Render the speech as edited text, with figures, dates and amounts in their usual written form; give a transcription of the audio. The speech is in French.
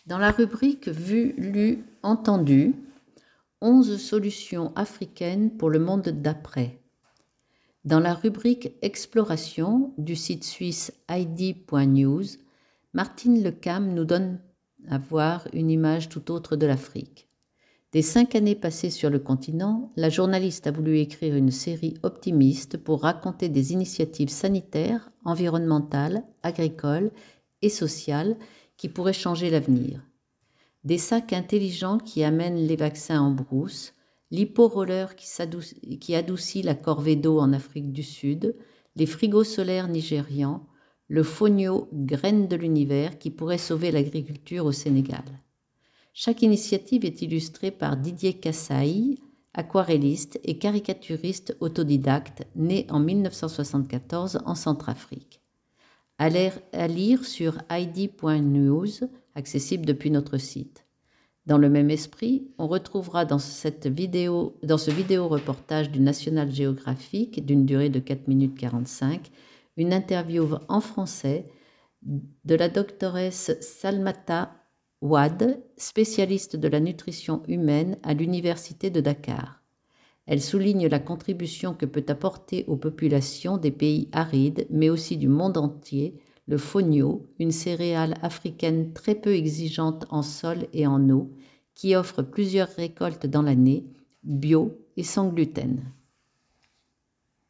Dans la rubrique Vu, lu, entendu, 11 solutions africaines pour le monde d'après. Dans la rubrique Exploration du site suisse id.news, Martine Lecam nous donne à voir une image tout autre de l'Afrique. Des 5 années passées sur le continent, la journaliste a voulu écrire une série optimiste pour raconter des initiatives sanitaires, environnementales, agricoles et sociales qui pourraient changer l'avenir. Des sacs intelligents qui amènent les vaccins en brousse, l'hippo-roller qui adoucit la corvée d'eau en Afrique du Sud, les frigos solaires nigérians, le Fonio graine de l'univers qui pourrait sauver l'agriculture au Sénégal. Chaque initiative est illustrée par Didier Kassaï, aquarelliste et caricaturiste autodidacte, né en 1974 en Centrafrique. À lire sur id.news, accessible depuis notre site. Dans le même esprit, on retrouvera dans ce vidéo-reportage du National Geographic, d'une durée de 4 minutes 45, une interview en français de la doctoresse Salmata Wade, spécialiste de la nutrition humaine à l'Université de Dakar. Elle souligne la contribution que peut apporter aux populations des pays arides, mais aussi du monde entier, le fonio, une céréale africaine très peu exigeante en sol et en eau, qui offre plusieurs récoltes dans l'année, bio et sans gluten.